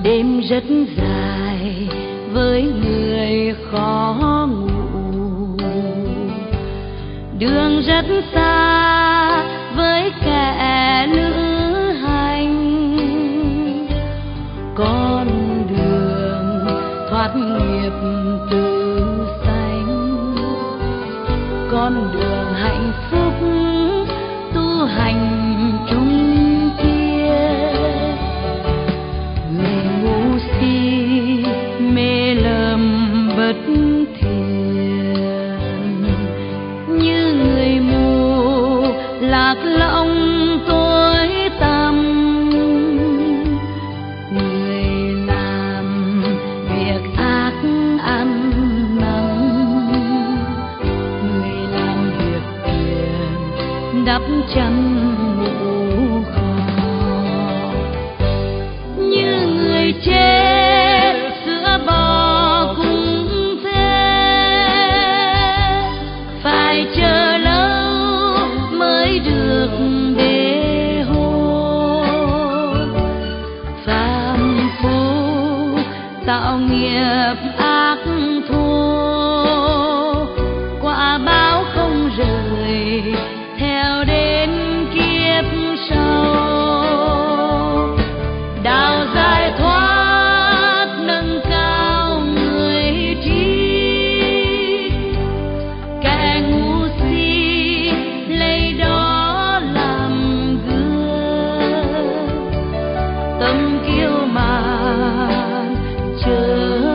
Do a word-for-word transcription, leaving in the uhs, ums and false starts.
Đêm rất dài với người khó ngủ, đường rất xa với kẻ lữ hành. Con đường thoát nghiệp từ xanh, con đường hạnh phúc tu hành chung kia. Người ngu si mê lầm bất thiện, như người mù lạc lõng tối tăm. Người làm việc ác ăn năn, người làm việc thiện đắp chăn ngủ kho. Như người chết sữa bò cũng thế, phải chờ lâu mới được để hôn. Phàm phu tạo nghiệp ác thô, quả báo không rời theo đến kiếp sau. Đạo giải thoát nâng cao người trí, kẻ ngu si lấy đó làm gương. Tâm kiêu mạn chớ